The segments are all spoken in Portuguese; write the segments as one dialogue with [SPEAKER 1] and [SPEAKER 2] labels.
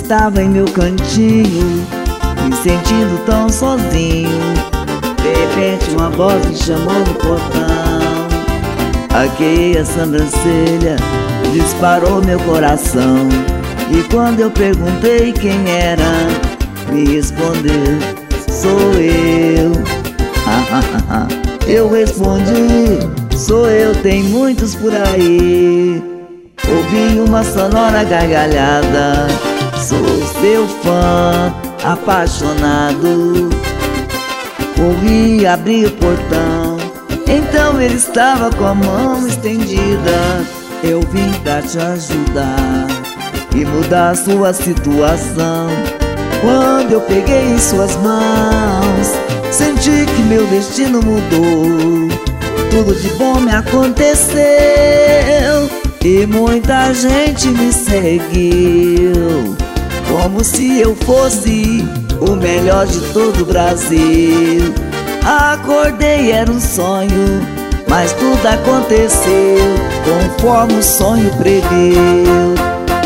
[SPEAKER 1] estava em meu cantinho, me sentindo tão sozinho. De repente uma voz me chamou no portão. Arqueei a sobrancelha, disparou meu coração. E quando eu perguntei quem era, me respondeu: sou eu. Eu respondi: sou eu, tem muitos por aí. Ouvi uma sonora gargalhada: sou seu fã, apaixonado. Corri, abri o portão, então ele estava com a mão estendida. Eu vim pra te ajudar e mudar a sua situação. Quando eu peguei em suas mãos, senti que meu destino mudou. Tudo de bom me aconteceu e muita gente me seguiu, como se eu fosse o melhor de todo o Brasil. Acordei, era um sonho, mas tudo aconteceu conforme o sonho previu.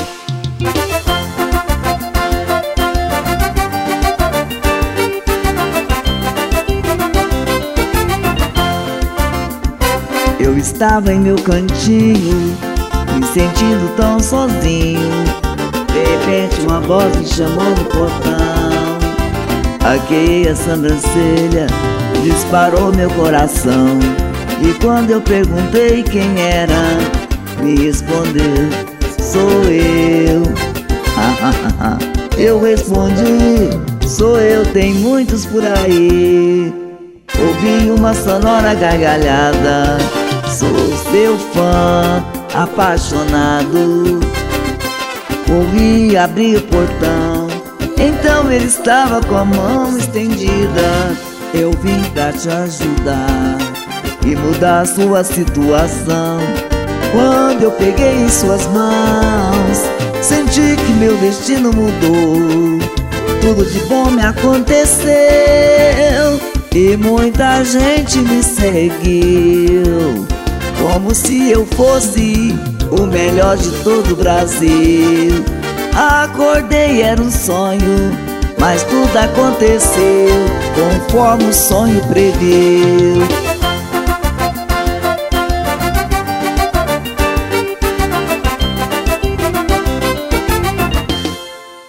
[SPEAKER 1] Eu estava em meu cantinho, me sentindo tão sozinho. De repente uma voz me chamou no portão. Arqueei a sobrancelha, disparou meu coração. E quando eu perguntei quem era, me respondeu: sou eu. Eu respondi: sou eu, tem muitos por aí. Ouvi uma sonora gargalhada: sou seu fã, apaixonado. Corri, abri o portão, então ele estava com a mão estendida. Eu vim pra te ajudar e mudar a sua situação. Quando eu peguei em suas mãos, senti que meu destino mudou. Tudo de bom me aconteceu e muita gente me seguiu, como se eu fosse o melhor de todo o Brasil. Acordei, era um sonho, mas tudo aconteceu conforme o sonho previu.